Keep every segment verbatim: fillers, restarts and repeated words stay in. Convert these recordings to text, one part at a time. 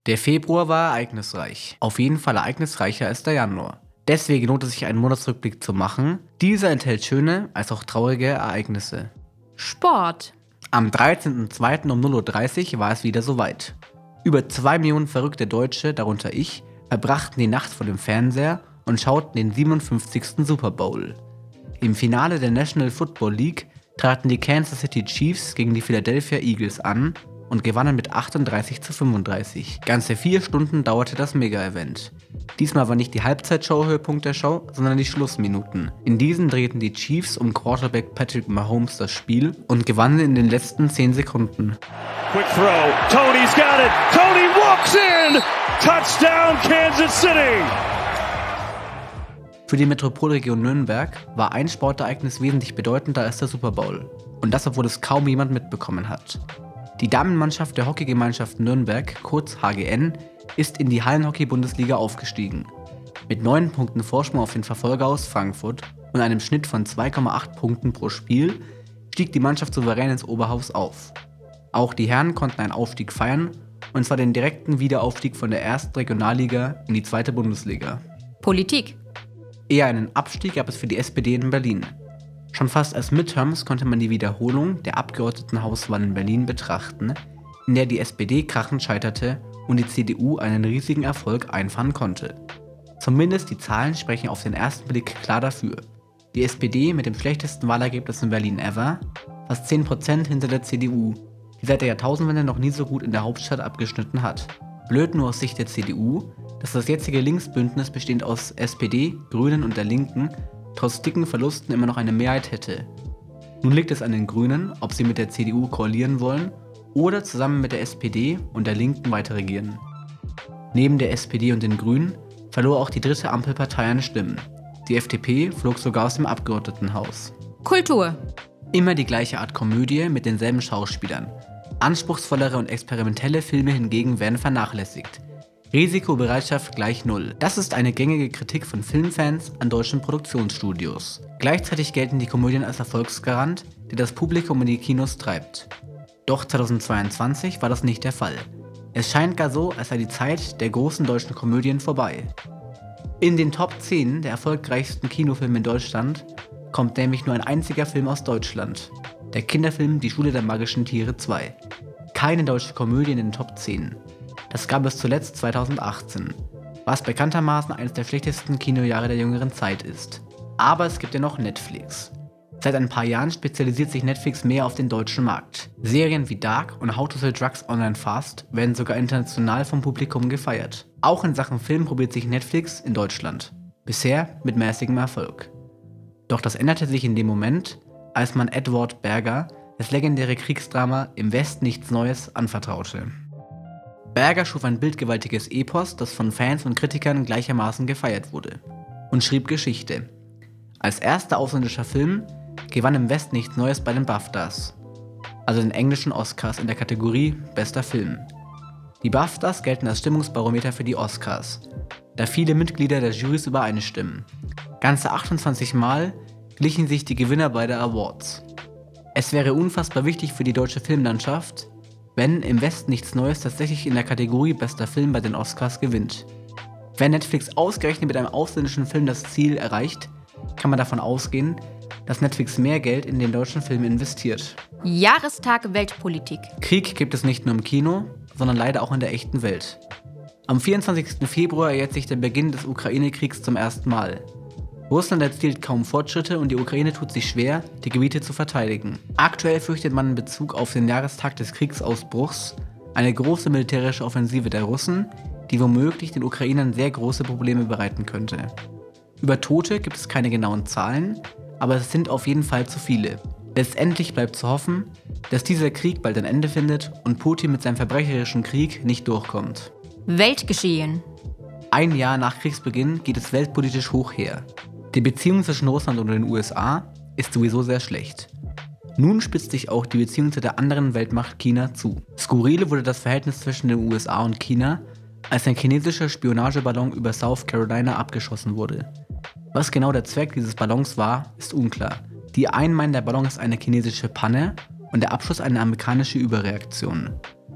Der Februar war ereignisreich. Auf jeden Fall ereignisreicher als der Januar. Deswegen lohnt es sich, einen Monatsrückblick zu machen. Dieser enthält schöne als auch traurige Ereignisse. Sport. Am dreizehnten zweiten um null Uhr dreißig war es wieder soweit. Über zwei Millionen verrückte Deutsche, darunter ich, verbrachten die Nacht vor dem Fernseher und schauten den siebenundfünfzigsten Super Bowl. Im Finale der National Football League traten die Kansas City Chiefs gegen die Philadelphia Eagles an und gewannen mit achtunddreißig zu fünfunddreißig. Ganze vier Stunden dauerte das Mega-Event. Diesmal war nicht die Halbzeitshow Höhepunkt der Show, sondern die Schlussminuten. In diesen drehten die Chiefs um Quarterback Patrick Mahomes das Spiel und gewannen in den letzten zehn Sekunden. Quick throw, Tony's got it, Tony walks in, touchdown Kansas City! Für die Metropolregion Nürnberg war ein Sportereignis wesentlich bedeutender als der Super Bowl. Und das, obwohl es kaum jemand mitbekommen hat. Die Damenmannschaft der Hockeygemeinschaft Nürnberg, kurz H G N, ist in die Hallenhockey-Bundesliga aufgestiegen. Mit neun Punkten Vorsprung auf den Verfolger aus Frankfurt und einem Schnitt von zwei Komma acht Punkten pro Spiel stieg die Mannschaft souverän ins Oberhaus auf. Auch die Herren konnten einen Aufstieg feiern, und zwar den direkten Wiederaufstieg von der ersten Regionalliga in die zweite Bundesliga. Politik. Eher einen Abstieg gab es für die S P D in Berlin. Schon fast als Midterms konnte man die Wiederholung der Abgeordnetenhauswahl in Berlin betrachten, in der die S P D krachend scheiterte und die C D U einen riesigen Erfolg einfahren konnte. Zumindest die Zahlen sprechen auf den ersten Blick klar dafür. Die S P D mit dem schlechtesten Wahlergebnis in Berlin ever, fast zehn Prozent hinter der C D U, die seit der Jahrtausendwende noch nie so gut in der Hauptstadt abgeschnitten hat. Blöd nur aus Sicht der C D U, dass das jetzige Linksbündnis bestehend aus S P D, Grünen und der Linken trotz dicken Verlusten immer noch eine Mehrheit hätte. Nun liegt es an den Grünen, ob sie mit der C D U koalieren wollen oder zusammen mit der S P D und der Linken weiter regieren. Neben der S P D und den Grünen verlor auch die dritte Ampelpartei an Stimmen. Die F D P flog sogar aus dem Abgeordnetenhaus. Kultur. Immer die gleiche Art Komödie mit denselben Schauspielern. Anspruchsvollere und experimentelle Filme hingegen werden vernachlässigt. Risikobereitschaft gleich null. Das ist eine gängige Kritik von Filmfans an deutschen Produktionsstudios. Gleichzeitig gelten die Komödien als Erfolgsgarant, der das Publikum in die Kinos treibt. Doch zweitausendzweiundzwanzig war das nicht der Fall. Es scheint gar so, als sei die Zeit der großen deutschen Komödien vorbei. In den Top zehn der erfolgreichsten Kinofilme in Deutschland kommt nämlich nur ein einziger Film aus Deutschland. Der Kinderfilm Die Schule der magischen Tiere zwei. Keine deutsche Komödie in den Top zehn. Das gab es zuletzt zweitausendachtzehn, was bekanntermaßen eines der schlechtesten Kinojahre der jüngeren Zeit ist. Aber es gibt ja noch Netflix. Seit ein paar Jahren spezialisiert sich Netflix mehr auf den deutschen Markt. Serien wie Dark und How to Sell Drugs Online Fast werden sogar international vom Publikum gefeiert. Auch in Sachen Film probiert sich Netflix in Deutschland. Bisher mit mäßigem Erfolg. Doch das änderte sich in dem Moment, als man Edward Berger das legendäre Kriegsdrama Im Westen nichts Neues anvertraute. Berger schuf ein bildgewaltiges Epos, das von Fans und Kritikern gleichermaßen gefeiert wurde. Und schrieb Geschichte. Als erster ausländischer Film gewann Im Westen nichts Neues bei den BAFTAs, also den englischen Oscars in der Kategorie Bester Film. Die BAFTAs gelten als Stimmungsbarometer für die Oscars, da viele Mitglieder der Jurys übereinstimmen. Ganze achtundzwanzig Mal glichen sich die Gewinner beider Awards. Es wäre unfassbar wichtig für die deutsche Filmlandschaft, wenn Im Westen nichts Neues tatsächlich in der Kategorie Bester Film bei den Oscars gewinnt. Wenn Netflix ausgerechnet mit einem ausländischen Film das Ziel erreicht, kann man davon ausgehen, dass Netflix mehr Geld in den deutschen Film investiert. Jahrestag Weltpolitik. Krieg gibt es nicht nur im Kino, sondern leider auch in der echten Welt. Am vierundzwanzigsten Februar jährt sich der Beginn des Ukraine-Kriegs zum ersten Mal. Russland erzielt kaum Fortschritte und die Ukraine tut sich schwer, die Gebiete zu verteidigen. Aktuell fürchtet man in Bezug auf den Jahrestag des Kriegsausbruchs eine große militärische Offensive der Russen, die womöglich den Ukrainern sehr große Probleme bereiten könnte. Über Tote gibt es keine genauen Zahlen, aber es sind auf jeden Fall zu viele. Letztendlich bleibt zu hoffen, dass dieser Krieg bald ein Ende findet und Putin mit seinem verbrecherischen Krieg nicht durchkommt. Weltgeschehen. Ein Jahr nach Kriegsbeginn geht es weltpolitisch hoch her. Die Beziehung zwischen Russland und den U S A ist sowieso sehr schlecht. Nun spitzt sich auch die Beziehung zu der anderen Weltmacht China zu. Skurrile wurde das Verhältnis zwischen den U S A und China, als ein chinesischer Spionageballon über South Carolina abgeschossen wurde. Was genau der Zweck dieses Ballons war, ist unklar. Die einen meinen, der Ballon ist eine chinesische Panne und der Abschuss eine amerikanische Überreaktion.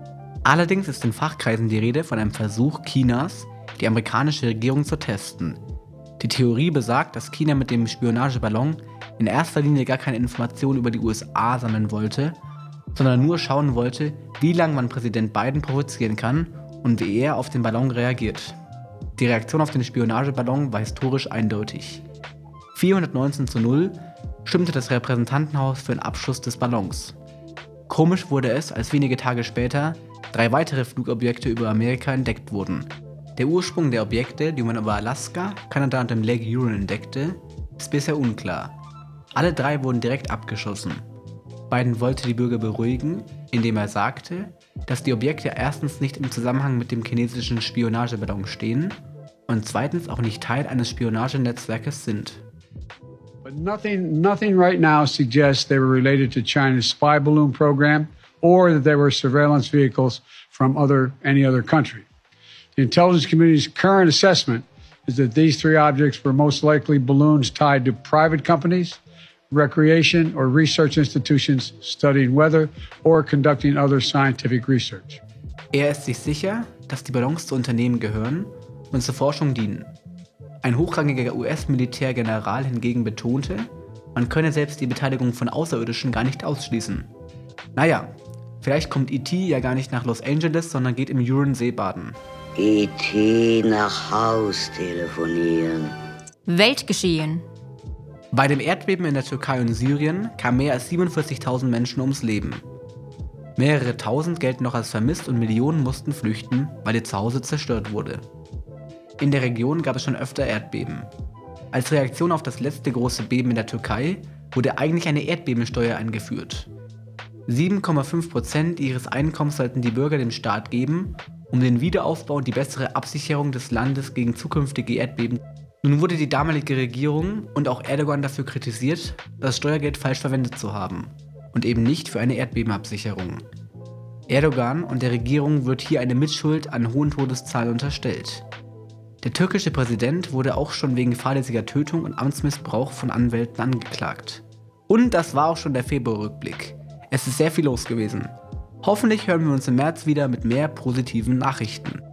Allerdings ist in Fachkreisen die Rede von einem Versuch Chinas, die amerikanische Regierung zu testen. Die Theorie besagt, dass China mit dem Spionageballon in erster Linie gar keine Informationen über die U S A sammeln wollte, sondern nur schauen wollte, wie lange man Präsident Biden provozieren kann und wie er auf den Ballon reagiert. Die Reaktion auf den Spionageballon war historisch eindeutig. vierhundertneunzehn zu null stimmte das Repräsentantenhaus für den Abschuss des Ballons. Komisch wurde es, als wenige Tage später drei weitere Flugobjekte über Amerika entdeckt wurden. Der Ursprung der Objekte, die man über Alaska, Kanada und dem Lake Huron entdeckte, ist bisher unklar. Alle drei wurden direkt abgeschossen. Biden wollte die Bürger beruhigen, indem er sagte, dass die Objekte erstens nicht im Zusammenhang mit dem chinesischen Spionageballon stehen und zweitens auch nicht Teil eines Spionagenetzwerkes sind. But nothing, nothing right now suggests they were related to China's spy balloon program or that they were surveillance vehicles from other, any other country. The intelligence community's current assessment is that these three objects were most likely balloons tied to private companies, recreation or research institutions studying weather or conducting other scientific research. Er ist sich sicher, dass die Ballons zu Unternehmen gehören und zur Forschung dienen. Ein hochrangiger U S-Militärgeneral hingegen betonte, man könne selbst die Beteiligung von Außerirdischen gar nicht ausschließen. Naja, vielleicht kommt E T ja gar nicht nach Los Angeles, sondern geht im Huron-See baden. E T nach Haus telefonieren. Weltgeschehen. Bei dem Erdbeben in der Türkei und Syrien kamen mehr als siebenundvierzigtausend Menschen ums Leben. Mehrere tausend gelten noch als vermisst und Millionen mussten flüchten, weil ihr Zuhause zerstört wurde. In der Region gab es schon öfter Erdbeben. Als Reaktion auf das letzte große Beben in der Türkei wurde eigentlich eine Erdbebensteuer eingeführt. sieben Komma fünf Prozent ihres Einkommens sollten die Bürger dem Staat geben, um den Wiederaufbau und die bessere Absicherung des Landes gegen zukünftige Erdbeben. Nun wurde die damalige Regierung und auch Erdogan dafür kritisiert, das Steuergeld falsch verwendet zu haben und eben nicht für eine Erdbebenabsicherung. Erdogan und der Regierung wird hier eine Mitschuld an hohen Todeszahlen unterstellt. Der türkische Präsident wurde auch schon wegen fahrlässiger Tötung und Amtsmissbrauch von Anwälten angeklagt. Und das war auch schon der Februarrückblick. Es ist sehr viel los gewesen. Hoffentlich hören wir uns im März wieder mit mehr positiven Nachrichten.